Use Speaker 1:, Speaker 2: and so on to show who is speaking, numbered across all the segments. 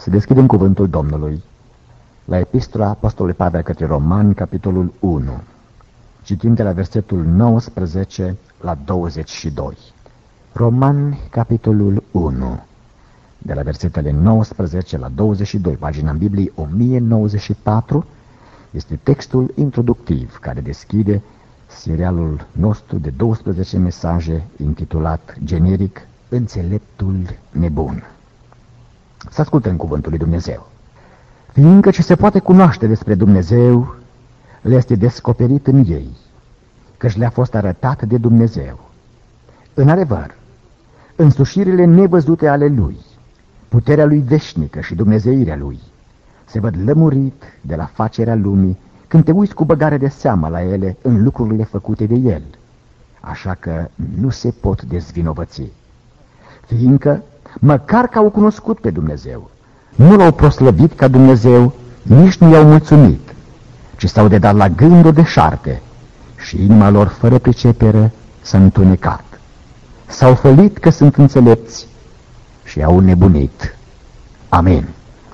Speaker 1: Să deschidem cuvântul Domnului la epistola Apostolului Pavel către Romani, capitolul 1. Citim de la versetul 19 la 22. Romani, capitolul 1, de la versetele 19 la 22, pagina în Biblie 1094, este textul introductiv care deschide serialul nostru de 12 mesaje intitulat generic Înțeleptul nebun. Să ascultăm cuvântul lui Dumnezeu. Fiindcă ce se poate cunoaște despre Dumnezeu le este descoperit în ei, căci le-a fost arătat de Dumnezeu. În adevăr, însușirile nevăzute ale Lui, puterea Lui veșnică și dumnezeirea Lui, se văd lămurit de la facerea lumii când te uiți cu băgare de seamă la ele în lucrurile făcute de El, așa că nu se pot dezvinovăți. Fiindcă, măcar că au cunoscut pe Dumnezeu, nu L-au proslăvit ca Dumnezeu, nici nu i-au mulțumit, ci s-au dedat la gânduri deșarte și inima lor fără pricepere s-a întunecat. S-au fălit că sunt înțelepți și au nebunit. Amin.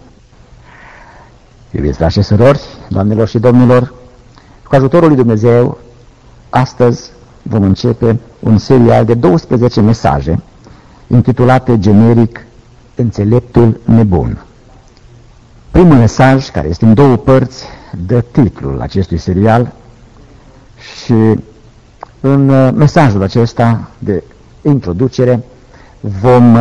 Speaker 1: Iubiți frați și surori, doamnelor și domnilor, cu ajutorul lui Dumnezeu, astăzi vom începe un serial de 12 mesaje intitulate generic Înțeleptul nebun. Primul mesaj, care este în două părți, dă titlul acestui serial și în mesajul acesta de introducere vom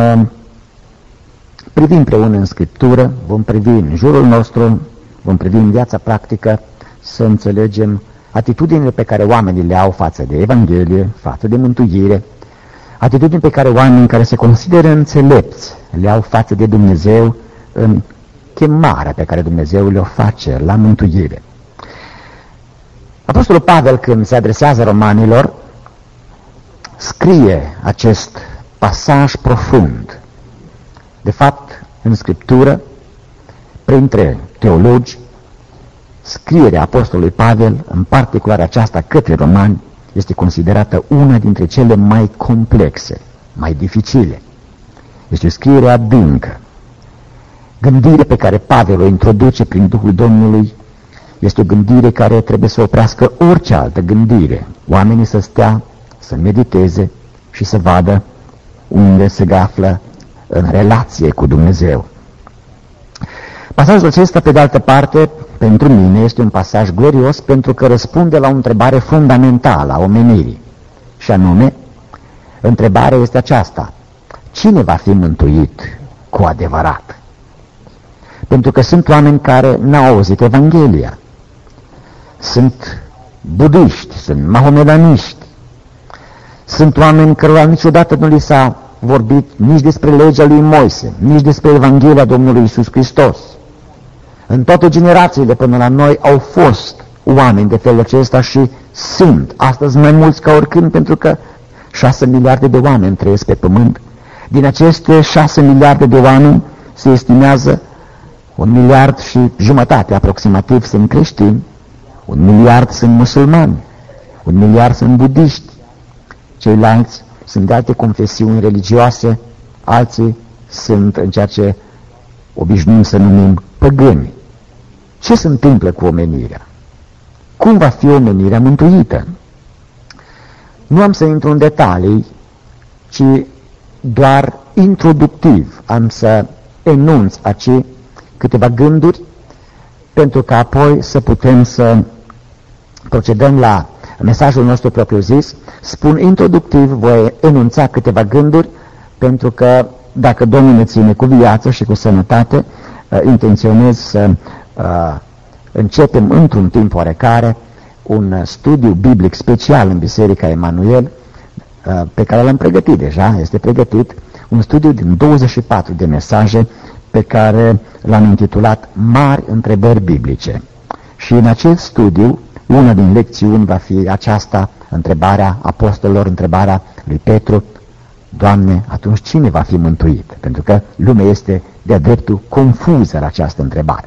Speaker 1: privi împreună în Scriptură, vom privi în jurul nostru, vom privi în viața practică, să înțelegem atitudinile pe care oamenii le au față de Evanghelie, față de mântuire, atitudini pe care oamenii care se consideră înțelepți le au față de Dumnezeu în chemarea pe care Dumnezeu le-o face la mântuire. Apostolul Pavel, când se adresează romanilor, scrie acest pasaj profund. De fapt, în Scriptură, printre teologi, scrierea Apostolului Pavel, în particular aceasta către romani, este considerată una dintre cele mai complexe, mai dificile. Este o scriere adâncă. Gândirea pe care Pavel o introduce prin Duhul Domnului este o gândire care trebuie să oprească orice altă gândire. Oamenii să stea, să mediteze și să vadă unde se află în relație cu Dumnezeu. Pasajul acesta, pe de altă parte, pentru mine este un pasaj glorios pentru că răspunde la o întrebare fundamentală a omenirii. Și anume, întrebarea este aceasta: cine va fi mântuit cu adevărat? Pentru că sunt oameni care n-au auzit Evanghelia. Sunt budiști, sunt mahomedaniști. Sunt oameni cărora niciodată nu li s-a vorbit nici despre legea lui Moise, nici despre Evanghelia Domnului Iisus Hristos. În toate generațiile până la noi au fost oameni de felul acesta și sunt astăzi mai mulți ca oricând, pentru că 6 miliarde de oameni trăiesc pe pământ. Din aceste 6 miliarde de oameni se estimează 1,5 miliarde aproximativ sunt creștini, 1 miliard sunt musulmani, 1 miliard sunt budiști, ceilalți sunt de alte confesiuni religioase, alții sunt în ceea ce obișnuim să numim păgâni. Ce se întâmplă cu omenirea? Cum va fi omenirea mântuită? Nu am să intru în detalii, ci doar introductiv am să enunț aici câteva gânduri, pentru că apoi să putem să procedăm la mesajul nostru propriu-zis. Spun introductiv, voi enunța câteva gânduri, pentru că dacă Domnul ne ține cu viață și cu sănătate, intenționez să începem într-un timp oarecare un studiu biblic special în Biserica Emanuel, pe care l-am pregătit deja, este pregătit, un studiu din 24 de mesaje pe care l-am intitulat Mari întrebări biblice. Și în acest studiu, una din lecțiuni va fi aceasta, întrebarea apostolilor, întrebarea lui Petru: Doamne, atunci cine va fi mântuit? Pentru că lumea este de-a dreptul confuză la această întrebare.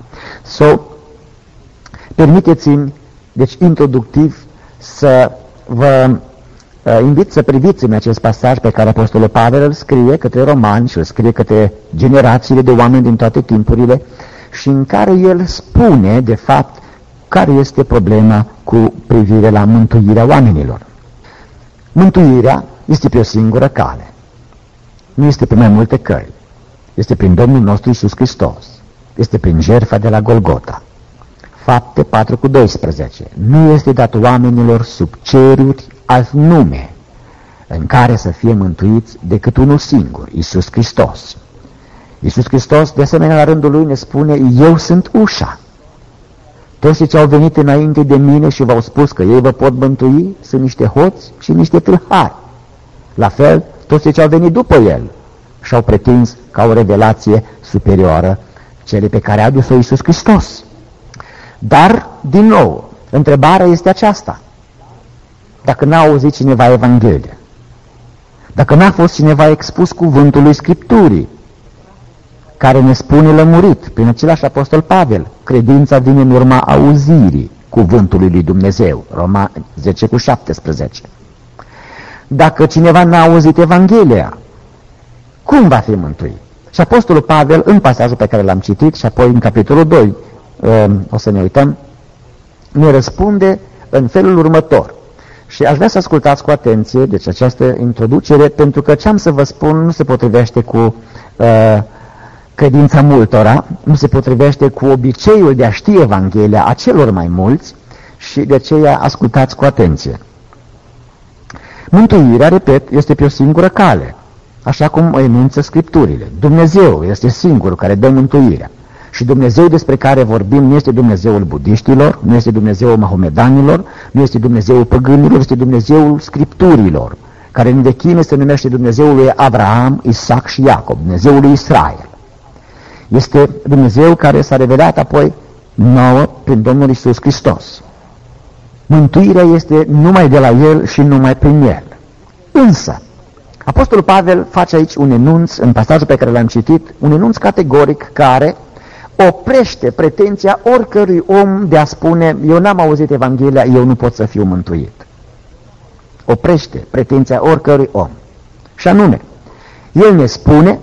Speaker 1: Permiteți-mi, deci introductiv, să vă invit să priviți în acest pasaj pe care Apostolul Pavel îl scrie către romani și îl scrie către generațiile de oameni din toate timpurile și în care el spune, de fapt, care este problema cu privire la mântuirea oamenilor. Mântuirea este pe o singură cale. Nu este pe mai multe căi. Este prin Domnul nostru Iisus Hristos. Este prin jertfa de la Golgota. Fapte 4:12. Nu este dat oamenilor sub ceruri alt nume în care să fie mântuiți decât unul singur, Iisus Hristos. Iisus Hristos, de asemenea, la rândul lui ne spune, eu sunt ușa. Toți ce au venit înainte de mine și v-au spus că ei vă pot mântui sunt niște hoți și niște tâlhari. La fel, toți ce au venit după el și-au pretins ca o revelație superioară cele pe care a adus-o Iisus Hristos. Dar, din nou, întrebarea este aceasta. Dacă n-a auzit cineva Evanghelia, dacă n-a fost cineva expus cuvântul lui Scripturii, care ne spune lămurit prin același apostol Pavel, credința vine în urma auzirii cuvântului lui Dumnezeu, Romani 10:17. Dacă cineva n-a auzit Evanghelia, cum va fi mântuit? Și apostolul Pavel, în pasajul pe care l-am citit și apoi în capitolul 2, o să ne uităm, ne răspunde în felul următor. Și aș vrea să ascultați cu atenție, deci această introducere, pentru că ce am să vă spun nu se potrivește cu credința multora, nu se potrivește cu obiceiul de a ști Evanghelia a celor mai mulți și de aceea ascultați cu atenție. Mântuirea, repet, este pe o singură cale, așa cum o enunță Scripturile. Dumnezeu este singurul care dă mântuirea. Și Dumnezeu despre care vorbim nu este Dumnezeul budiștilor, nu este Dumnezeul mahomedanilor, nu este Dumnezeul păgânilor, este Dumnezeul Scripturilor, care în vechime se numește Dumnezeul lui Abraham, Isaac și Iacob, Dumnezeul lui Israel. Este Dumnezeu care s-a revelat apoi nouă prin Domnul Iisus Hristos. Mântuirea este numai de la El și numai prin El. Însă, apostolul Pavel face aici un enunț, în pasajul pe care l-am citit, un enunț categoric care oprește pretenția oricărui om de a spune, eu n-am auzit Evanghelia, eu nu pot să fiu mântuit. Oprește pretenția oricărui om. Și anume, el ne spune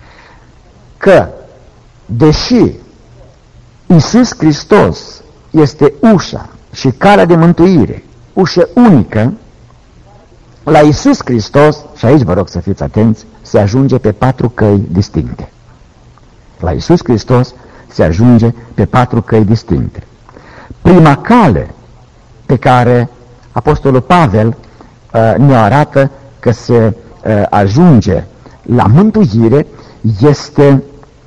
Speaker 1: că, deși Iisus Hristos este ușa și calea de mântuire, ușă unică, la Iisus Hristos, și aici vă rog să fiți atenți, se ajunge pe 4 căi distincte. La Iisus Hristos se ajunge pe 4 căi distincte. Prima cale pe care apostolul Pavel ne arată că se ajunge la mântuire este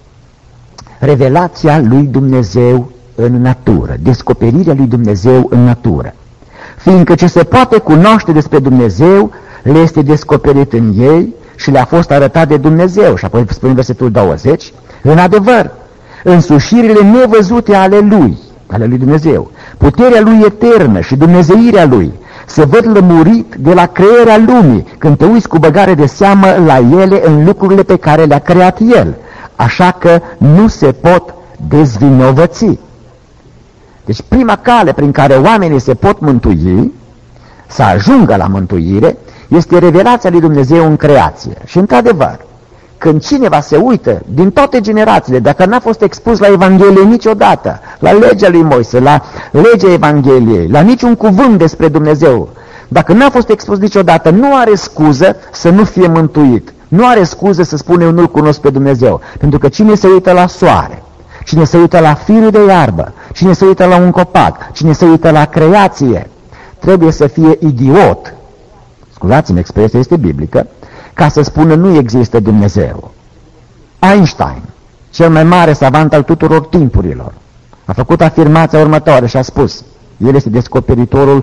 Speaker 1: revelația lui Dumnezeu în natură, descoperirea lui Dumnezeu în natură. Fiindcă ce se poate cunoaște despre Dumnezeu le este descoperit în ei și le-a fost arătat de Dumnezeu. Și apoi spune versetul 20, în adevăr, însușirile nevăzute ale lui Dumnezeu, puterea lui eternă și dumnezeirea lui se văd lămurit de la crearea lumii, când te uiți cu băgare de seamă la ele în lucrurile pe care le-a creat El, așa că nu se pot dezvinovăți. Deci prima cale prin care oamenii se pot mântui, să ajungă la mântuire, este revelația lui Dumnezeu în creație. Și într-adevăr, când cineva se uită din toate generațiile, dacă n-a fost expus la Evanghelie niciodată, la legea lui Moise, la legea Evangheliei, la niciun cuvânt despre Dumnezeu, dacă n-a fost expus niciodată, nu are scuză să nu fie mântuit. Nu are scuză să spune eu nu-L cunosc pe Dumnezeu. Pentru că cine se uită la soare, cine se uită la firul de iarbă, cine se uită la un copac, cine se uită la creație, trebuie să fie idiot, scuzați-mi, expresia este biblică, ca să spună nu există Dumnezeu. Einstein, cel mai mare savant al tuturor timpurilor, a făcut afirmația următoare și a spus, el este descoperitorul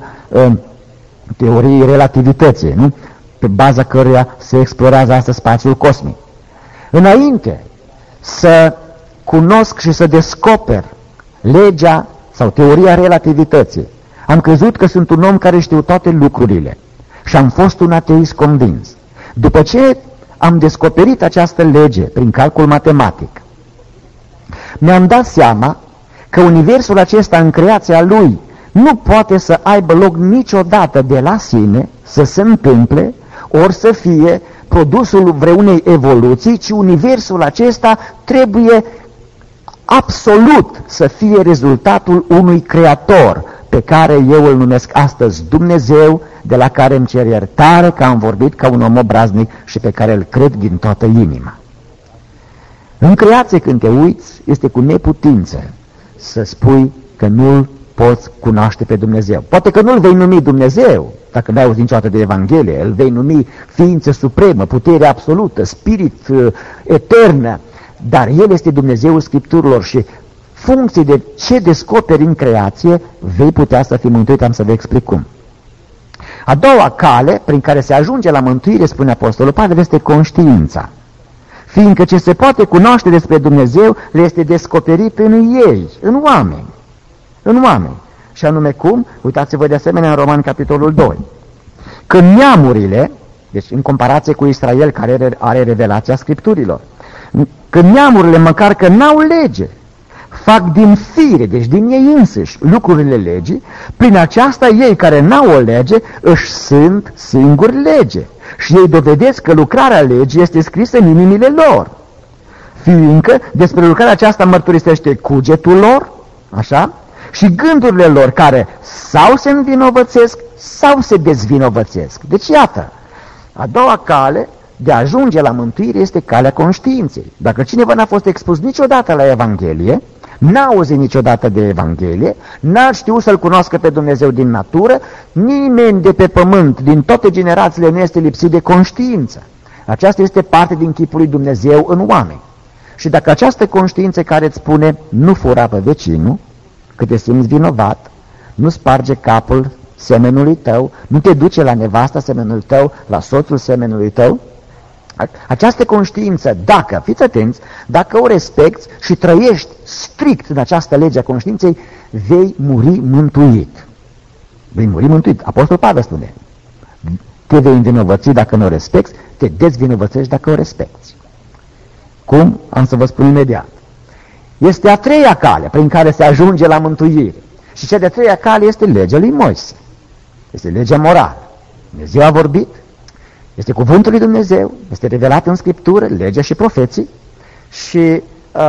Speaker 1: teoriei relativității, nu? Pe baza căruia se explorează astăzi spațiul cosmic. Înainte să cunosc și să descoper legea sau teoria relativității, am crezut că sunt un om care știu toate lucrurile și am fost un ateist convins. După ce am descoperit această lege prin calcul matematic, mi-am dat seama că universul acesta în creația lui nu poate să aibă loc niciodată de la sine, să se întâmple, ori să fie produsul vreunei evoluții, ci universul acesta trebuie absolut să fie rezultatul unui creator, pe care eu îl numesc astăzi Dumnezeu, de la care îmi cer iertare că am vorbit ca un om obraznic și pe care îl cred din toată inima. În creație, când te uiți, este cu neputință să spui că nu-L poți cunoaște pe Dumnezeu. Poate că nu-L vei numi Dumnezeu, dacă n-ai auzit niciodată de Evanghelie, îl vei numi ființă supremă, putere absolută, spirit eternă, dar El este Dumnezeul Scripturilor și funcție de ce descoperi în creație, vei putea să fii mântuit. Am să vă explic cum. A doua cale prin care se ajunge la mântuire, spune Apostolul Pavel, este conștiința. Fiindcă ce se poate cunoaște despre Dumnezeu le este descoperit în ei, în oameni. În oameni. Și anume cum? Uitați-vă de asemenea în Romani, capitolul 2. Când neamurile, deci în comparație cu Israel care are revelația Scripturilor, când neamurile, măcar că n-au lege, fac din fire, deci din ei însuși, lucrurile legii, prin aceasta ei care n-au o lege își sunt singuri lege și ei dovedesc că lucrarea legii este scrisă în inimile lor, fiindcă despre lucrarea aceasta mărturisește cugetul lor, așa, și gândurile lor care sau se învinovățesc sau se dezvinovățesc. Deci iată, a doua cale de a ajunge la mântuire este calea conștiinței. Dacă cineva n-a fost expus niciodată la Evanghelie, n-a auzit niciodată de Evanghelie, n-a știut să-L cunoască pe Dumnezeu din natură, nimeni de pe pământ, din toate generațiile, nu este lipsit de conștiință. Aceasta este parte din chipul lui Dumnezeu în oameni. Și dacă această conștiință care îți spune nu fura pe vecinul, că te simți vinovat, nu sparge capul semenului tău, nu te duce la nevasta semenului tău, la soțul semenului tău, această conștiință, dacă, fiți atenți, dacă o respecti și trăiești strict în această lege a conștiinței, vei muri mântuit. Vei muri mântuit. Apostolul Pavel spune, te vei învinovăți dacă nu o respecti, te dezvinovățești dacă o respecti. Cum? Am să vă spun imediat. Este a treia cale prin care se ajunge la mântuire. Și cea de-a treia cale este legea lui Moise. Este legea morală. Dumnezeu a vorbit, este cuvântul lui Dumnezeu, este revelat în Scriptură, legea și profeții, și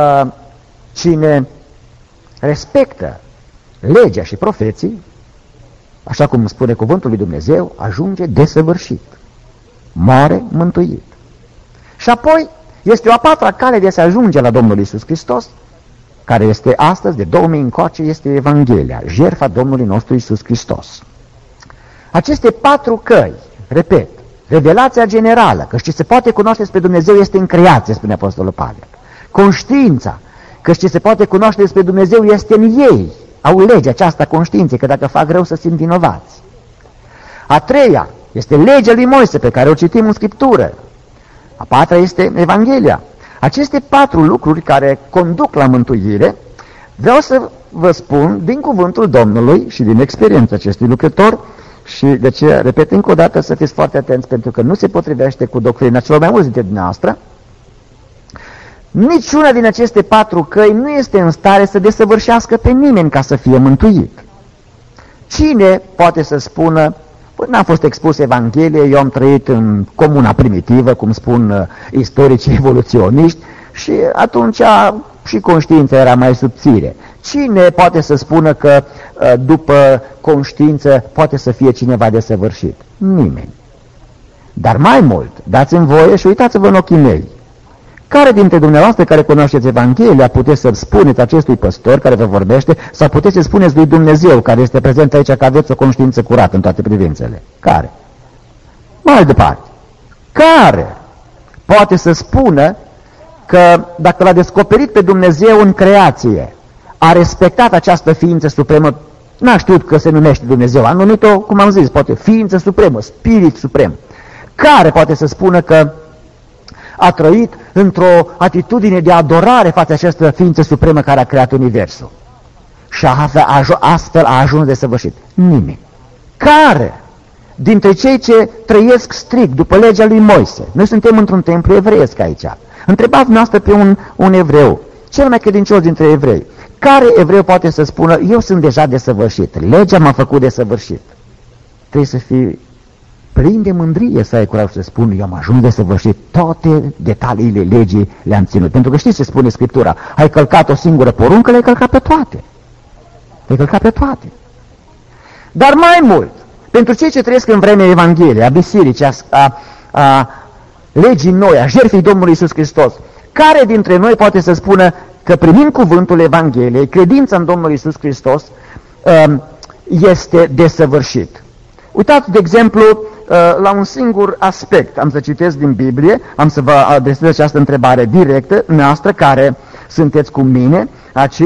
Speaker 1: cine respectă legea și profeții, așa cum spune cuvântul lui Dumnezeu, ajunge desăvârșit, moare mântuit. Și apoi este o a patra cale de a se ajunge la Domnul Iisus Hristos, care este astăzi, de 2000 încoace, este Evanghelia, jertfa Domnului nostru Iisus Hristos. Aceste patru căi, repet, revelația generală, că ce se poate cunoaște despre Dumnezeu este în creație, spune Apostolul Pavel. Conștiința, că ce se poate cunoaște despre Dumnezeu este în ei, au legea aceasta conștiinței, că dacă fac rău să simt vinovați. A treia este legea lui Moise, pe care o citim în Scriptură. A patra este Evanghelia. Aceste patru lucruri care conduc la mântuire, vreau să vă spun din cuvântul Domnului și din experiența acestui lucrător, și de aceea, repet încă o dată, să fiți foarte atenți, pentru că nu se potrivește cu doctrina celor mai mulți dintre dumneavoastră. Niciuna din aceste patru căi nu este în stare să desăvârșească pe nimeni ca să fie mântuit. Cine poate să spună, păi n-am fost expus Evanghelie, eu am trăit în comuna primitivă, cum spun istoricii evoluționiști, și atunci și conștiința era mai subțire. Cine poate să spună că după conștiință poate să fie cineva desăvârșit? Nimeni. Dar mai mult, dați-mi voie și uitați-vă în ochii mei. Care dintre dumneavoastră care cunoașteți Evanghelia puteți să spuneți acestui păstor care vă vorbește, sau puteți să spuneți lui Dumnezeu care este prezent aici că aveți o conștiință curată în toate privințele? Care? Mai departe. Care poate să spună că dacă l-a descoperit pe Dumnezeu în creație, a respectat această ființă supremă, n-a știut că se numește Dumnezeu, a numit-o, cum am zis, poate ființă supremă, spirit suprem. Care poate să spună că a trăit într-o atitudine de adorare față această ființă supremă care a creat universul? Și astfel a ajuns de săvârșit. Nimeni. Care dintre cei ce trăiesc strict după legea lui Moise, noi suntem într-un templu evreiesc aici, întrebați noastră pe un evreu, cel mai credincios dintre evrei, Care evreu poate să spună, eu sunt deja desăvârșit, legea m-a făcut desăvârșit? Trebuie să fii plin de mândrie să ai curaj să spun, eu am ajuns desăvârșit, toate detaliile legii le-am ținut. Pentru că știți ce spune Scriptura, ai călcat o singură poruncă, le-ai călcat pe toate. Le-ai călcat pe toate. Dar mai mult, pentru cei ce trăiesc în vremea Evangheliei, a bisericii, a legii noi, a jertfei Domnului Iisus Hristos, care dintre noi poate să spună că primind cuvântul Evangheliei, credința în Domnul Iisus Hristos este desăvârșit? Uitați, de exemplu, la un singur aspect. Am să citesc din Biblie, am să vă adresez această întrebare directă, noastră care sunteți cu mine aici,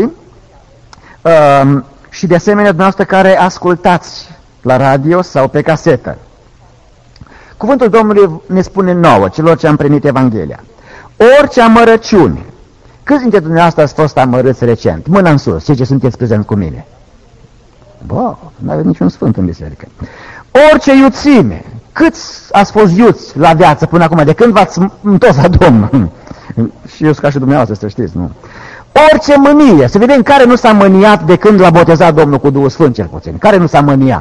Speaker 1: și de asemenea dumneavoastră care ascultați la radio sau pe casetă. Cuvântul Domnului ne spune nouă, celor ce am primit Evanghelia: orice amărăciune. Câți dintre dumneavoastră ați fost amărâți recent? Mâna în sus, cei ce sunteți prezenți cu mine. Bă, nu aveți niciun sfânt în biserică. Orice iuțime. Câți ați fost iuți la viață până acum, de când v-ați întors la Domnul? Și eu sunt ca și dumneavoastră, să știți, nu? Orice mânie. Să vedem care nu s-a mâniat de când l-a botezat Domnul cu Duhul Sfânt, cel puțin. Care nu s-a mâniat?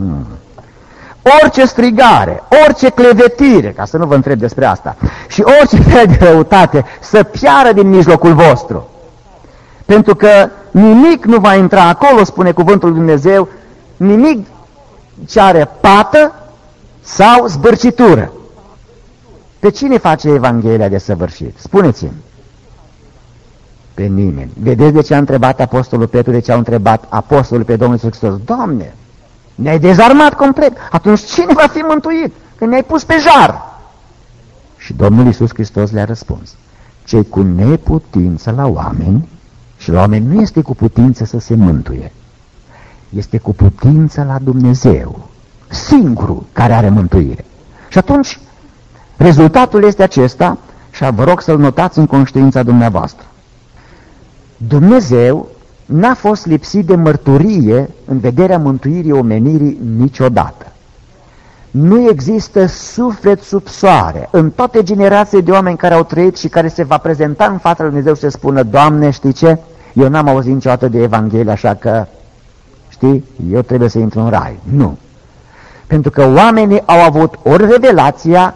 Speaker 1: Orice strigare, orice clevetire, ca să nu vă întreb despre asta, și orice fel de răutate să piară din mijlocul vostru. Pentru că nimic nu va intra acolo, spune cuvântul lui Dumnezeu, nimic ce are pată sau zbârcitură. Pe cine face Evanghelia de săvârșit? Spuneți-mi. Pe nimeni. Vedeți de ce a întrebat Apostolul Petru, de ce au întrebat Apostolul pe Domnul Iisus Hristos? Doamne, ne-ai dezarmat complet. Atunci cine va fi mântuit? Că ne-ai pus pe jar. Și Domnul Iisus Hristos le-a răspuns: cei cu neputință la oameni, și la oameni nu este cu putință să se mântuie, este cu putință la Dumnezeu, singurul care are mântuire. Și atunci rezultatul este acesta, și vă rog să-l notați în conștiința dumneavoastră. Dumnezeu n-a fost lipsit de mărturie în vederea mântuirii omenirii niciodată. Nu există suflet sub soare în toate generațiile de oameni care au trăit și care se va prezenta în fața lui Dumnezeu și să spună: Doamne, știi ce? Eu n-am auzit niciodată de Evanghelie, așa că, știi, eu trebuie să intru în rai. Nu. Pentru că oamenii au avut ori revelația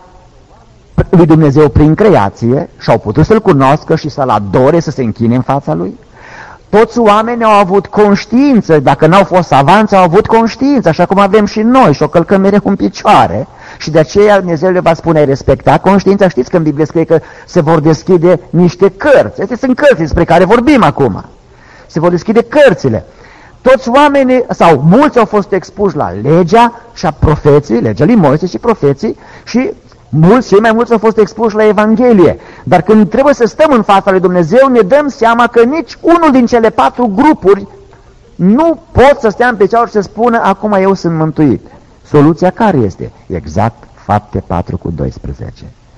Speaker 1: lui Dumnezeu prin creație și au putut să-L cunoască și să-L adore, să se închine în fața Lui. Toți oamenii au avut conștiință, dacă n-au fost savanți, au avut conștiință, așa cum avem și noi, și o călcăm mereu în picioare. Și de aceea Dumnezeu le va spune: ai respectat conștiința? Știți că în Biblie scrie că se vor deschide niște cărți. Acestea sunt cărți despre care vorbim acum. Se vor deschide cărțile. Toți oamenii, sau mulți, au fost expuși la legea și a profeții, legea lui Moise și profeții, și mulți, cei mai mulți au fost expuși la Evanghelie. Dar când trebuie să stăm în fața lui Dumnezeu, ne dăm seama că nici unul din cele 4 grupuri nu pot să stea în picioare și să spună: acum eu sunt mântuit. Soluția care este? Exact Fapte 4:12.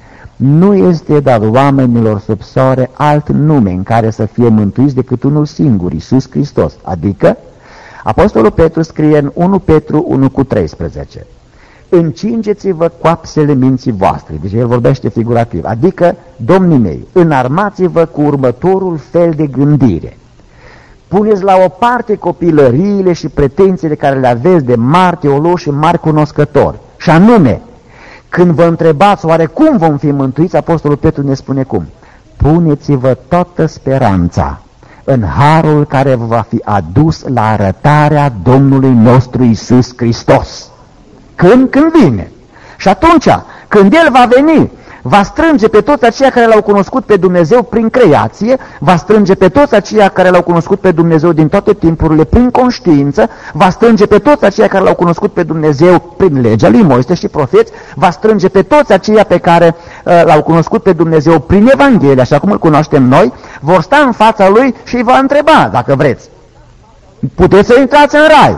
Speaker 1: Nu este dat oamenilor sub soare alt nume în care să fie mântuiți decât unul singur, Iisus Hristos. Adică, Apostolul Petru scrie în 1 Petru 1:13: încingeți-vă coapsele minții voastre. Deci el vorbește figurativ. Adică, domnii mei, înarmați-vă cu următorul fel de gândire. Puneți la o parte copilăriile și pretențiile care le aveți de mari teologi și mari cunoscători. Și anume, când vă întrebați oare cum vom fi mântuiți, Apostolul Petru ne spune cum: puneți-vă toată speranța în harul care vă va fi adus la arătarea Domnului nostru Iisus Hristos. Când vine. Și atunci, când El va veni, va strânge pe toți aceia care L-au cunoscut pe Dumnezeu prin creație, va strânge pe toți aceia care L-au cunoscut pe Dumnezeu din toate timpurile prin conștiință, va strânge pe toți aceia care L-au cunoscut pe Dumnezeu prin legea lui Moise și profeți, va strânge pe toți aceia pe care L-au cunoscut pe Dumnezeu prin Evanghelie, așa cum îl cunoaștem noi, vor sta în fața Lui și îi va întreba, dacă vreți: puteți să intrați în rai?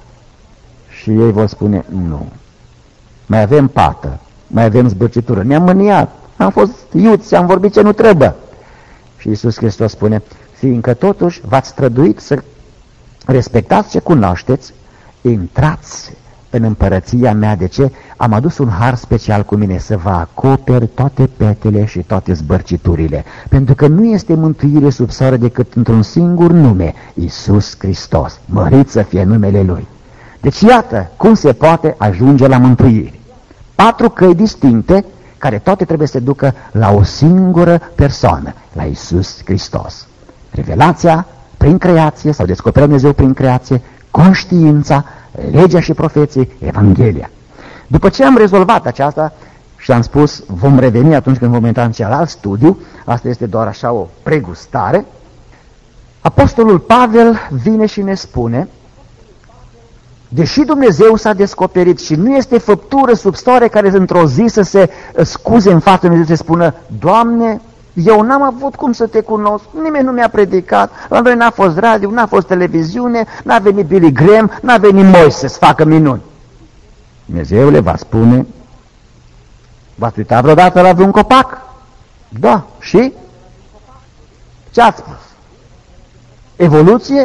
Speaker 1: Și ei vor spune: nu. Mai avem pată, mai avem zbârcitură, ne-am mâniat, am fost iuți, am vorbit ce nu trebuie. Și Iisus Hristos spune: fiindcă totuși v-ați străduit să respectați ce cunoașteți, intrați în împărăția mea. De ce? Am adus un har special cu mine să vă acoperi toate petele și toate zbărciturile, pentru că nu este mântuire sub soare decât într-un singur nume, Iisus Hristos, mărit să fie numele Lui. Deci iată cum se poate ajunge la mântuire. 4 căi distincte care toate trebuie să ducă la o singură persoană, la Iisus Hristos. Revelația prin creație sau descoperirea Dumnezeu prin creație, conștiința, legea și profeții, Evanghelia. După ce am rezolvat aceasta și am spus vom reveni atunci când vom intra în celălalt studiu, asta este doar așa o pregustare, Apostolul Pavel vine și ne spune: deși Dumnezeu s-a descoperit și nu este făptură sub soare care într-o zi să se scuze în fața Dumnezeu, să spună: Doamne, eu n-am avut cum să te cunosc, nimeni nu mi-a predicat, la noi n-a fost radio, n-a fost televiziune, n-a venit Billy Graham, n-a venit Moise să facă minuni. Dumnezeu le va spune: v-ați uitat vreodată la vreun copac? Da, și? Ce ați spus? Evoluție?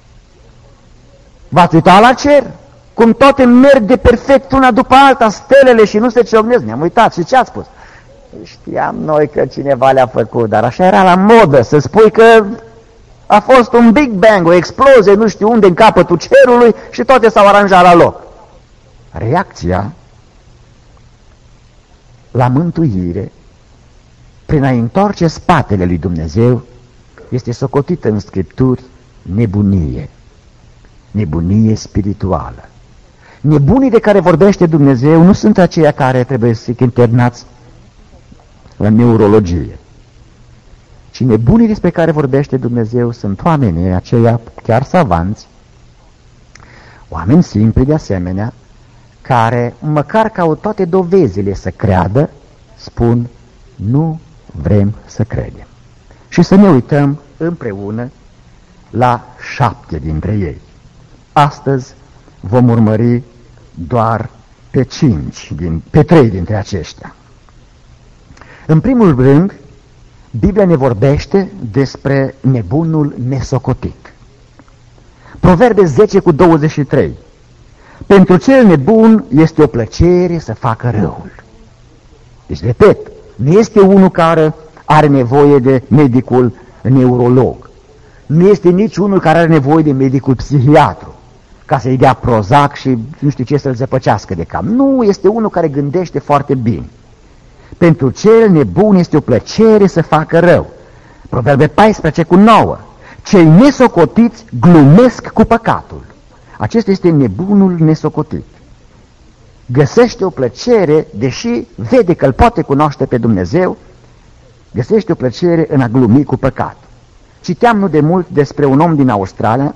Speaker 1: V-ați uitat la cer? Cum toate merg de perfect una după alta, stelele, și nu se ciocnesc. Ne-am uitat. Și ce ați spus? Știam noi că cineva le-a făcut, dar așa era la modă să spui că a fost un Big Bang, o explozie nu știu unde în capătul cerului și toate s-au aranjat la loc. Reacția la mântuire, prin a întoarce spatele lui Dumnezeu, este socotită în Scripturi nebunie. Nebunie spirituală. Nebunii de care vorbește Dumnezeu nu sunt aceia care trebuie să fie internați la neurologie, ci nebunii despre care vorbește Dumnezeu sunt oamenii aceia, chiar savanți, oameni simpli de asemenea, care, măcar că au toate dovezile să creadă, spun: nu vrem să credem. Și să ne uităm împreună la 7 dintre ei. Astăzi vom urmări doar pe 3 dintre aceștia. În primul rând, Biblia ne vorbește despre nebunul nesocotit. Proverbe 10:23. Pentru cel nebun este o plăcere să facă răul. Deci, repet, nu este unul care are nevoie de medicul neurolog. Nu este nici unul care are nevoie de medicul psihiatru ca să-i dea Prozac și nu știu ce să-l zăpăcească de cap. Nu, este unul care gândește foarte bine. Pentru cel nebun este o plăcere să facă rău. Proverbe 14:9. Cei nesocotiți glumesc cu păcatul. Acesta este nebunul nesocotit. Găsește o plăcere, deși vede că îl poate cunoaște pe Dumnezeu, găsește o plăcere în a glumi cu păcat. Citeam nu de mult despre un om din Australia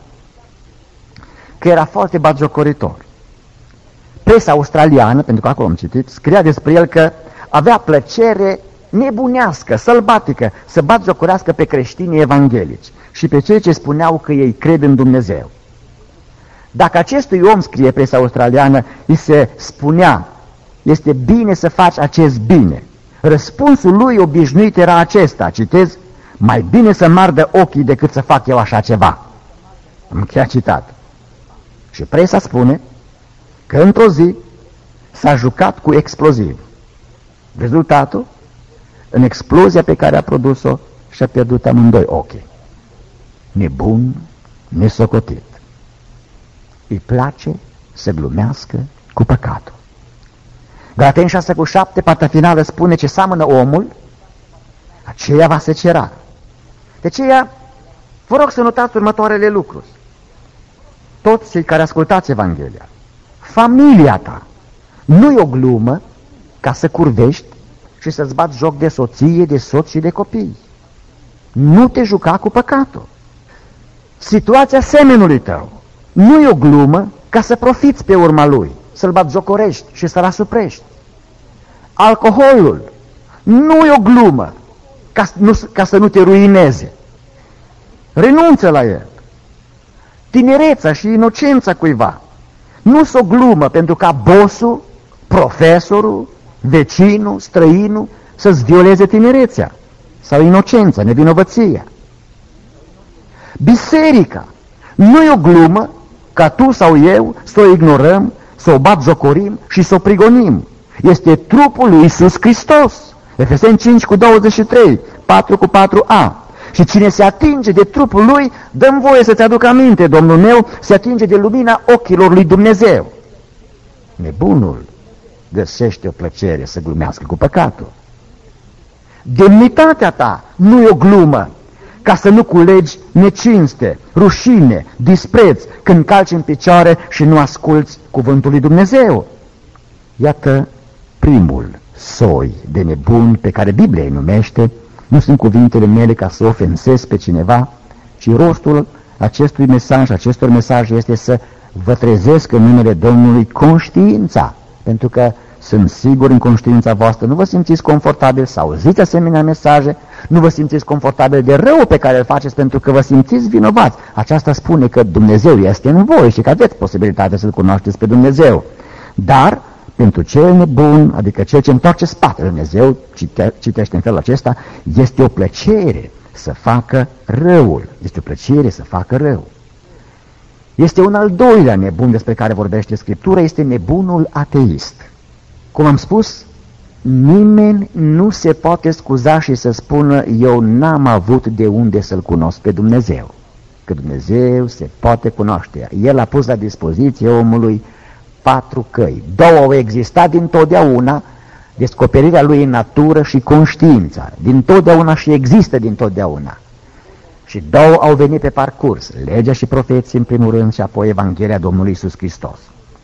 Speaker 1: că era foarte batjocoritor. Presa australiană, pentru că acolo am citit, scria despre el că avea plăcere nebunească, sălbatică, să batjocorească pe creștinii evanghelici și pe cei ce spuneau că ei cred în Dumnezeu. Dacă acestui om, scrie presa australiană, îi se spunea: este bine să faci acest bine, răspunsul lui obișnuit era acesta, citez: mai bine să mardă ochii decât să fac eu așa ceva. Am încheiat citat. Și presa spune că într-o zi s-a jucat cu exploziv. Rezultatul? În explozia pe care a produs-o și-a pierdut amândoi ochii. Nebun, nesocotit. Îi place să glumească cu păcatul. Galateni 6:7, partea finală, spune: ce seamănă omul, aceea va secera. De aceea, vă rog să notați următoarele lucruri. Toți cei care ascultați Evanghelia, familia ta nu e o glumă ca să curvești și să-ți bați joc de soție, de soț și de copii. Nu te juca cu păcatul. Situația semenului tău nu e o glumă ca să profiți pe urma lui, să-l batjocorești și să-l asuprești. Alcoolul nu e o glumă ca să nu te ruineze. Renunță la el. Tinereța și inocența cuiva nu sunt o glumă pentru ca bossul, profesorul, vecinul, străinul să-ți violeze tinerețea sau inocența, nevinovăția. Biserica nu e o glumă ca tu sau eu să o ignorăm să o batjocorim și să o prigonim. Este trupul lui Iisus Hristos. Efeseni 5:23, 4:4a. Și cine se atinge de trupul lui, dă-mi voie să-ți aduc aminte, Domnul meu, se atinge de lumina ochilor lui Dumnezeu. Nebunul găsește o plăcere să glumească cu păcatul. Demnitatea ta nu e o glumă, ca să nu culegi necinste, rușine, dispreț când calci în picioare și nu asculți cuvântul lui Dumnezeu. Iată primul soi de nebun pe care Biblia îi numește. Nu sunt cuvintele mele ca să ofensez pe cineva, ci rostul acestui mesaj, acestor mesaje este să vă trezesc în numele Domnului conștiința, pentru că sunt sigur în conștiința voastră nu vă simțiți confortabil să auziți asemenea mesaje, nu vă simțiți confortabil de rău pe care îl faceți pentru că vă simțiți vinovați. Aceasta spune că Dumnezeu este în voi și că aveți posibilitatea să-L cunoașteți pe Dumnezeu. Dar pentru cel nebun, adică cel ce întoarce spatele Dumnezeu, citește în felul acesta, este o plăcere să facă răul. Este o plăcere să facă rău. Este un al doilea nebun despre care vorbește Scriptura, este nebunul ateist. Cum am spus, nimeni nu se poate scuza și să spună eu n-am avut de unde să-L cunosc pe Dumnezeu. Că Dumnezeu se poate cunoaște. El a pus la dispoziție omului 4 căi. 2 au existat dintotdeauna, descoperirea lui în natură și conștiința. Dintotdeauna și există dintotdeauna. Și 2 au venit pe parcurs, legea și profeții în primul rând și apoi Evanghelia Domnului Iisus Hristos.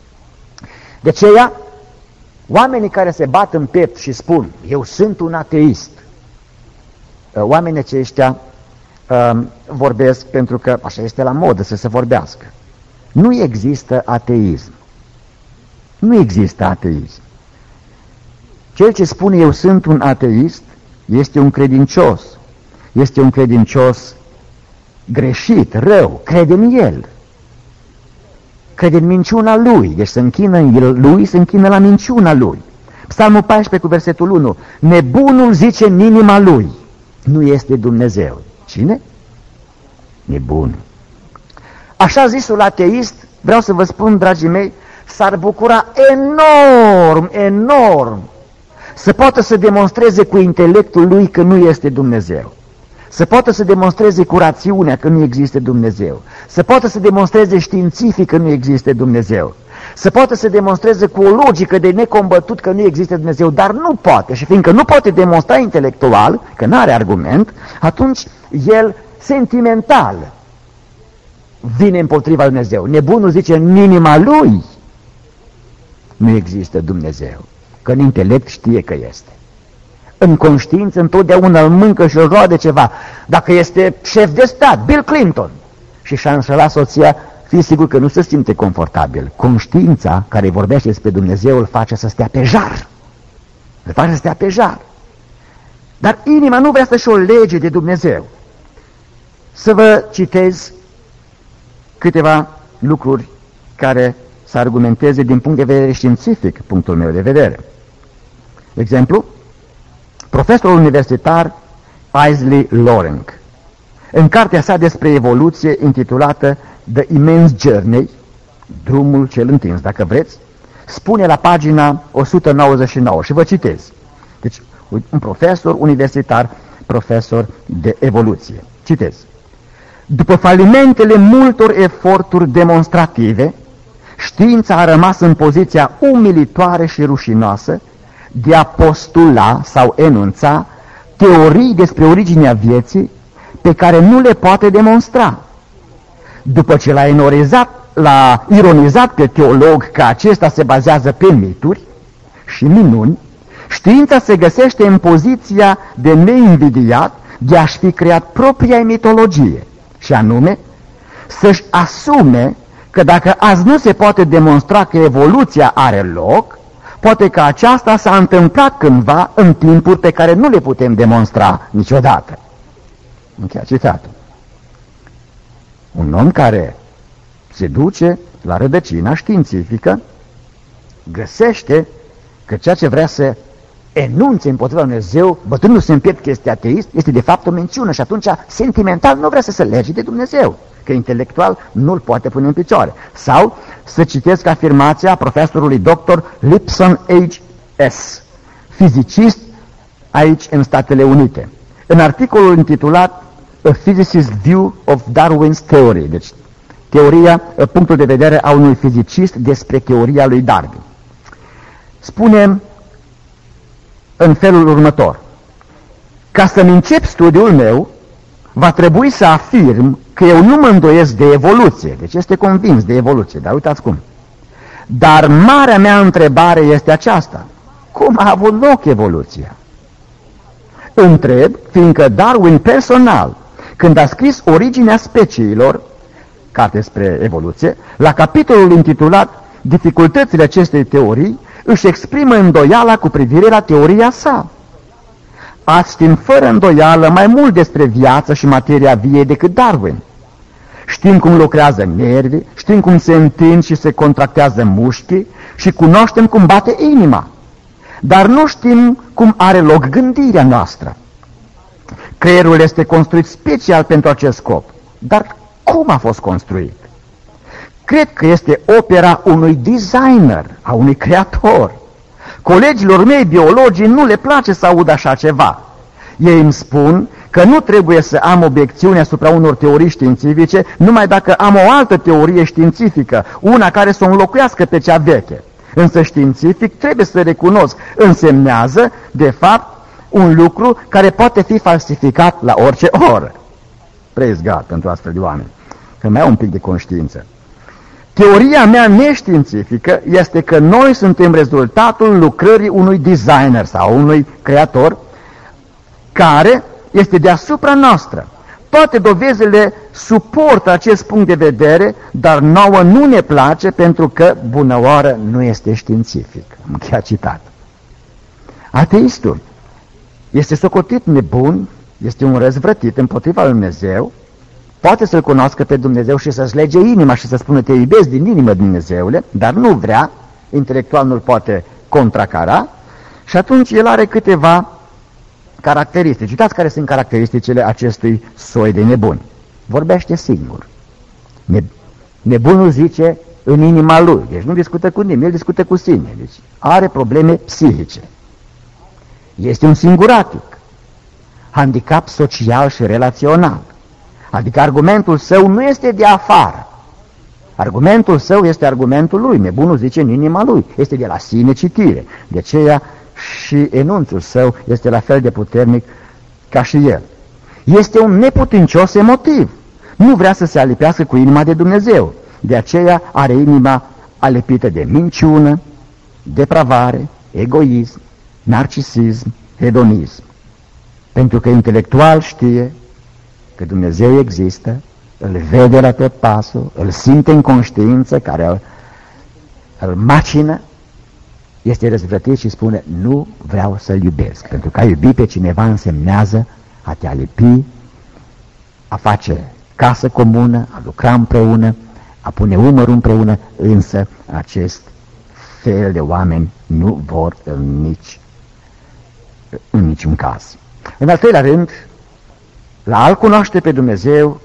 Speaker 1: De aceea, oamenii care se bat în piept și spun eu sunt un ateist, oamenii aceștia vorbesc pentru că așa este la modă să se vorbească. Nu există ateism. Nu există ateism. Cel ce spune eu sunt un ateist este un credincios. Este un credincios greșit, rău, crede în el. Crede în minciuna lui, deci se închină în el, lui, se închină la minciuna lui. Psalmul 14 cu versetul 1, nebunul zice în inima lui, nu este Dumnezeu. Cine? Nebun. Așa zisul ateist, vreau să vă spun, dragii mei, s-ar bucura enorm, enorm să poată să demonstreze cu intelectul lui că nu este Dumnezeu. Să poată să demonstreze cu rațiunea că nu există Dumnezeu. Să poată să demonstreze științific că nu există Dumnezeu. Să poată să demonstreze cu o logică de necombătut că nu există Dumnezeu, dar nu poate. Și fiindcă nu poate demonstra intelectual, că nu are argument, atunci el sentimental vine împotriva lui Dumnezeu. Nebunul zice în inima lui nu există Dumnezeu, că în intelect știe că este. În conștiință întotdeauna îl mâncă și îl roade ceva. Dacă este șef de stat, Bill Clinton, și și-a înșelat soția, fii sigur că nu se simte confortabil. Conștiința care vorbește despre Dumnezeu îl face să stea pe jar. Îl face să stea pe jar. Dar inima nu vrea să-și o lege de Dumnezeu. Să vă citez câteva lucruri care să argumenteze din punct de vedere științific punctul meu de vedere. De exemplu, profesorul universitar Isley Loring, în cartea sa despre evoluție intitulată The Immense Journey, drumul cel întins, dacă vreți, spune la pagina 199 și vă citez. Deci, un profesor universitar, profesor de evoluție. Citez. După falimentele multor eforturi demonstrative, știința a rămas în poziția umilitoare și rușinoasă de a postula sau enunța teorii despre originea vieții pe care nu le poate demonstra. După ce l-a ironizat pe teolog că acesta se bazează pe mituri și minuni, știința se găsește în poziția de neinvidiat de a-și fi creat propria mitologie, și anume să-și asume că dacă azi nu se poate demonstra că evoluția are loc, poate că aceasta s-a întâmplat cândva în timpuri pe care nu le putem demonstra niciodată. Încheia citatul. Un om care se duce la rădăcina științifică găsește că ceea ce vrea să enunțe împotriva lui Dumnezeu, bătându-se în piept că este ateist, este de fapt o minciună și atunci sentimental nu vrea să se lege de Dumnezeu. că intelectual nu-l poate pune în picioare. Sau să citesc afirmația profesorului dr. Lipson H.S., fizicist aici în Statele Unite, în articolul intitulat A Physicist's View of Darwin's Theory, deci punctul de vedere a unui fizicist despre teoria lui Darwin. Spune în felul următor: ca să-mi încep studiul meu, va trebui să afirm că eu nu mă îndoiesc de evoluție, deci este convins de evoluție, dar uitați cum. Dar marea mea întrebare este aceasta: cum a avut loc evoluția? Întreb, fiindcă Darwin personal, când a scris Originea speciilor, carte despre evoluție, la capitolul intitulat Dificultățile acestei teorii, își exprimă îndoiala cu privire la teoria sa. Azi știm fără îndoială mai mult despre viață și materia vie decât Darwin. Știm cum lucrează nervii, știm cum se întind și se contractează mușchii și cunoaștem cum bate inima. Dar nu știm cum are loc gândirea noastră. Creierul este construit special pentru acest scop. Dar cum a fost construit? Cred că este opera unui designer, a unui creator. Colegilor mei biologii nu le place să aud așa ceva. Ei îmi spun că nu trebuie să am obiecțiune asupra unor teorii științifice numai dacă am o altă teorie științifică, una care să o înlocuiască pe cea veche. Însă științific, trebuie să recunosc, însemnează, de fapt, un lucru care poate fi falsificat la orice oră. Praise God pentru astfel de oameni, că mai au un pic de conștiință. Teoria mea neștiințifică este că noi suntem rezultatul lucrării unui designer sau unui creator care este deasupra noastră. Toate dovezile suportă acest punct de vedere, dar nouă nu ne place pentru că bunăoară nu este științific. Am încheiat citat. Ateistul este socotit nebun, este un răzvrătit împotriva lui Dumnezeu, poate să-L cunoască pe Dumnezeu și să-și lege inima și să spună te iubesc din inimă, Dumnezeule, dar nu vrea, intelectual nu-l poate contracara și atunci el are câteva caracteristici. Uitați care sunt caracteristicile acestui soi de nebun. Vorbește singur. Nebunul zice în inima lui, deci nu discută cu nimeni, el discută cu sine, deci are probleme psihice. Este un singuratic, handicap social și relațional. Adică argumentul său nu este de afară. Argumentul său este argumentul lui. Nebunul zice în inima lui. Este de la sine citire. De aceea și enunțul său este la fel de puternic ca și el. Este un neputincios emotiv. Nu vrea să se alipească cu inima de Dumnezeu. De aceea are inima alipită de minciună, depravare, egoism, narcisism, hedonism. Pentru că intelectual știe că Dumnezeu există, îl vede la tot pasul, îl simte în conștiință, care îl macină, este răzvrătit și spune nu vreau să-l iubesc. Pentru că a iubi pe cineva însemnează a te alipi, a face casă comună, a lucra împreună, a pune umărul împreună, însă acest fel de oameni nu vor în niciun caz. În al treilea rând, la a-L cunoaște pe Dumnezeu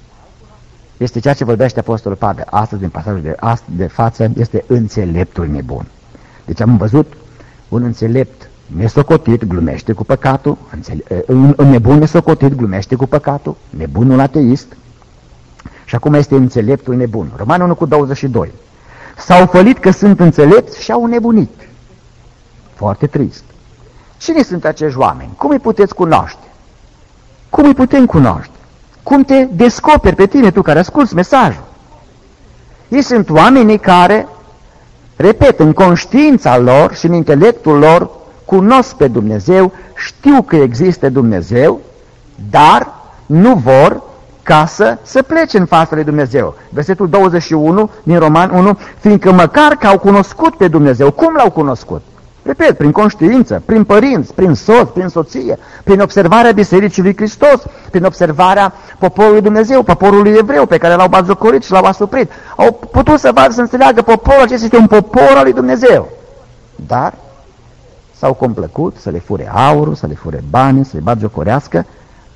Speaker 1: este ceea ce vorbește Apostolul Pavel astăzi, din pasajul de față, este înțeleptul nebun. Deci am văzut un înțelept nesocotit glumește cu păcatul, un nebun nesocotit glumește cu păcatul, nebunul ateist, și acum este înțeleptul nebun. Roman 1:22. S-au fălit că sunt înțelepți și au nebunit. Foarte trist. Cine sunt acești oameni? Cum îi puteți cunoaște? Cum îi putem cunoaște? Cum te descoperi pe tine, tu care asculți mesajul? Ei sunt oamenii care, repet, în conștiința lor și în intelectul lor, cunosc pe Dumnezeu, știu că există Dumnezeu, dar nu vor ca să plece în fața lui Dumnezeu. Versetul 21 din Roman 1, fiindcă măcar că au cunoscut pe Dumnezeu, cum l-au cunoscut? Repet, prin conștiință, prin părinți, prin soț, prin soție, prin observarea Bisericii lui Hristos, prin observarea poporului Dumnezeu, poporului evreu, pe care l-au batjocorit și l-au asuprit. Au putut să vadă, să înțeleagă, poporul acesta este un popor al lui Dumnezeu. Dar s-au complăcut să le fure aurul, să le fure banii, să le batjocorească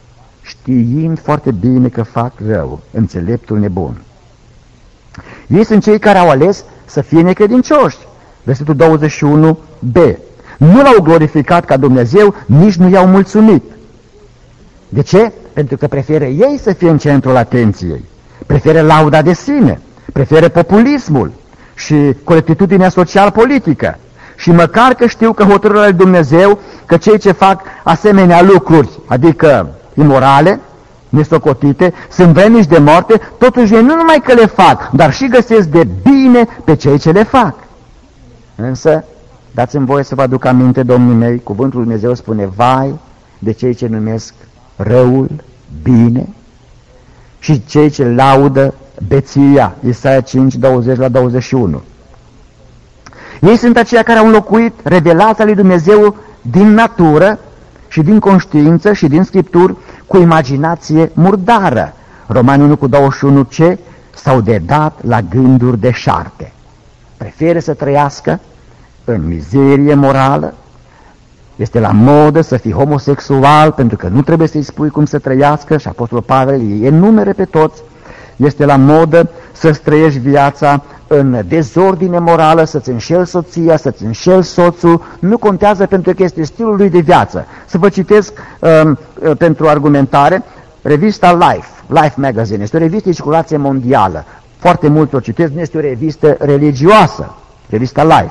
Speaker 1: știind foarte bine că fac rău, înțeleptul nebun. Ei sunt cei care au ales să fie necredincioși. Versetul 21b. Nu l-au glorificat ca Dumnezeu, nici nu i-au mulțumit. De ce? Pentru că preferă ei să fie în centrul atenției. Preferă lauda de sine, preferă populismul și corectitudinea social-politică. Și măcar că știu că hotărârea lui Dumnezeu, că cei ce fac asemenea lucruri, adică imorale, nesocotite, sunt vrednici de moarte, totuși ei nu numai că le fac, dar și găsesc de bine pe cei ce le fac. Însă, dați-mi voie să vă aduc aminte, domnii mei, cuvântul lui Dumnezeu spune, vai de cei ce numesc răul bine și cei ce laudă beția. Isaia 5, 20-21. Ei sunt aceia care au înlocuit revelația lui Dumnezeu din natură și din conștiință și din Scripturi cu imaginație murdară. Romani 1:21c s-au dedat la gânduri deșarte. Preferă să trăiască în mizerie morală. Este la modă să fii homosexual pentru că nu trebuie să-i spui cum să trăiască și Apostolul Pavel îi enumere pe toți. Este la modă să-ți trăiești viața în dezordine morală, să-ți înșeli soția, să-ți înșeli soțul, nu contează pentru că este stilul lui de viață. Să vă citesc pentru argumentare revista Life Magazine, este o revistă de circulație mondială. Foarte mult o citesc, nu este o revistă religioasă, revista Life.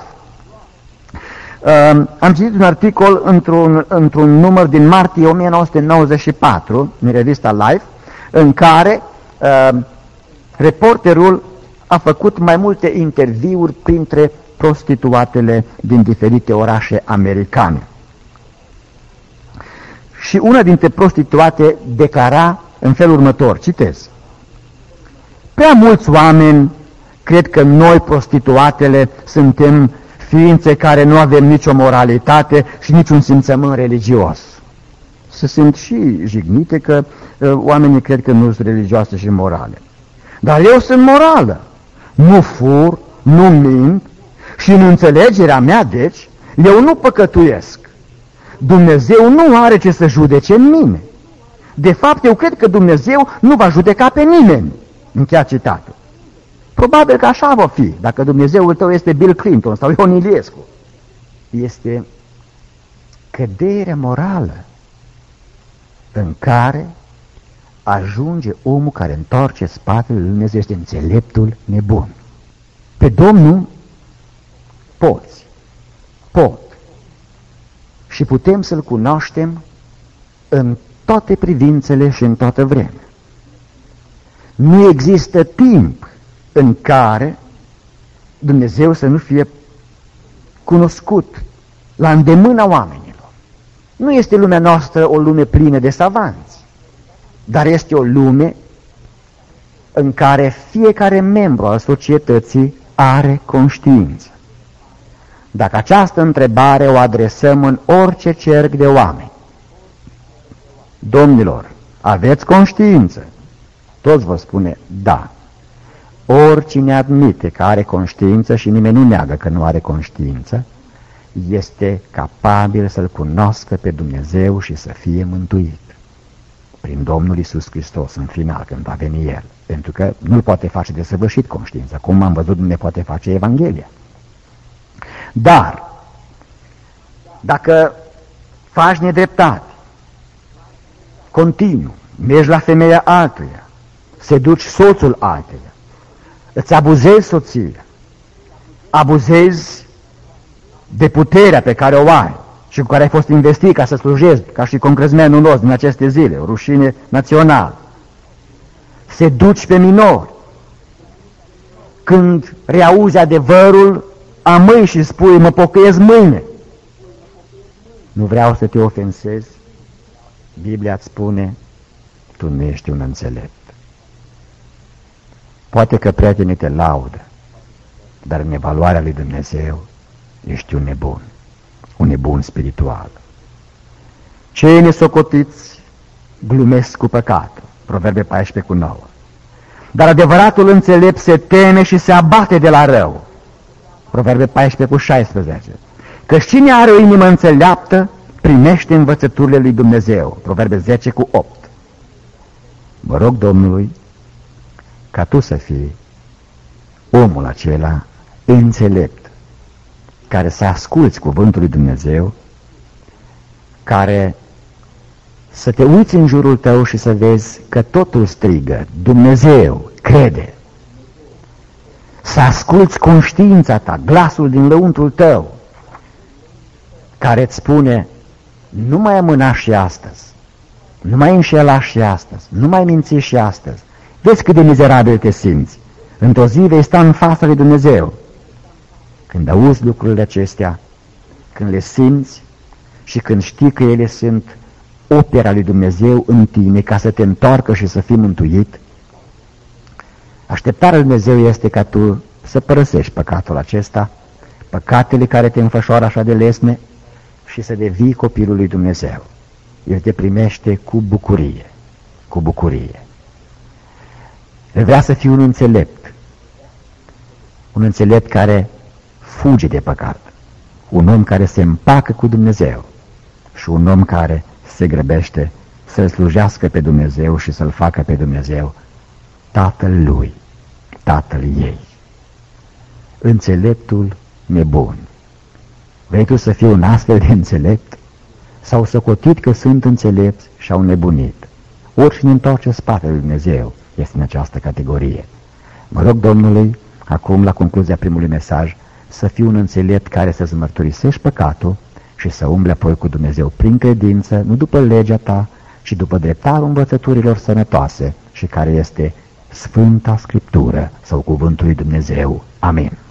Speaker 1: Am citit un articol într-un număr din martie 1994, în revista Life, în care reporterul a făcut mai multe interviuri printre prostituatele din diferite orașe americane. Și una dintre prostituate declara în felul următor, citez: prea mulți oameni cred că noi, prostituatele, suntem ființe care nu avem nicio moralitate și niciun simțământ religios. Se simt și jignite că oamenii cred că nu sunt religioase și morale. Dar eu sunt morală. Nu fur, nu mint și în înțelegerea mea, deci, eu nu păcătuiesc. Dumnezeu nu are ce să judece în mine. De fapt, eu cred că Dumnezeu nu va judeca pe nimeni. Încheia citatul. Probabil că așa va fi, dacă Dumnezeul tău este Bill Clinton sau Ion Iliescu. Este cădere morală în care ajunge omul care întoarce spatele lui Dumnezeu, este înțeleptul nebun. Pe Domnul pot și putem să-L cunoaștem în toate privințele și în toată vremea. Nu există timp în care Dumnezeu să nu fie cunoscut la îndemâna oamenilor. Nu este lumea noastră o lume plină de savanți, dar este o lume în care fiecare membru al societății are conștiință. Dacă această întrebare o adresăm în orice cerc de oameni, domnilor, aveți conștiință? Toți vă spune da. Oricine admite că are conștiință și nimeni nu neagă că nu are conștiință, este capabil să-L cunoască pe Dumnezeu și să fie mântuit prin Domnul Iisus Hristos în final, când va veni El. Pentru că nu poate face desăvârșit conștiința, cum am văzut, nu ne poate face Evanghelia. Dar, dacă faci nedreptate, continuu, mergi la femeia altuia, seduci soțul altuia, îți abuzezi soția, abuzezi de puterea pe care o ai și cu care ai fost investit ca să slujezi, ca și congresmenul nostru din aceste zile, o rușine națională, seduci pe minori, când reauzi adevărul, amâi și spui, mă pocăiesc mâine. Nu vreau să te ofensezi, Biblia îți spune, tu nu ești un înțelept. Poate că prietenii te laudă, dar în evaluarea lui Dumnezeu ești un nebun spiritual. Cei nesocotiți glumesc cu păcatul, Proverbe 14:9. Dar adevăratul înțelept se teme și se abate de la rău, Proverbe 14:16. Că cine are o inimă înțeleaptă primește învățăturile lui Dumnezeu, Proverbe 10:8. Mă rog Domnului ca tu să fii omul acela înțelept, care să asculți cuvântul lui Dumnezeu, care să te uiți în jurul tău și să vezi că totul strigă, Dumnezeu, crede. Să asculți conștiința ta, glasul din lăuntrul tău, care îți spune, nu mai amâna și astăzi, nu mai înșela și astăzi, nu mai minți și astăzi. Vezi cât de mizerabil te simți. Într-o zi vei sta în fața lui Dumnezeu. Când auzi lucrurile acestea, când le simți și când știi că ele sunt opera lui Dumnezeu în tine ca să te întoarcă și să fii mântuit, așteptarea lui Dumnezeu este ca tu să părăsești păcatul acesta, păcatele care te înfășoară așa de lesne, și să devii copilul lui Dumnezeu. El te primește cu bucurie, cu bucurie. El vrea să fii un înțelept care fuge de păcat, un om care se împacă cu Dumnezeu și un om care se grăbește să-L slujească pe Dumnezeu și să-L facă pe Dumnezeu Tatăl lui, Tatăl ei. Înțeleptul nebun. Vrei tu să fii un astfel de înțelept? S-au socotit că sunt înțelepți și au nebunit. Oricine întoarce spatele lui Dumnezeu este în această categorie. Mă rog Domnului, acum la concluzia primului mesaj, să fii un înțelept care să-ți mărturisești păcatul și să umble apoi cu Dumnezeu prin credință, nu după legea ta, ci după dreptarul învățăturilor sănătoase și care este Sfânta Scriptură sau Cuvântul lui Dumnezeu. Amin.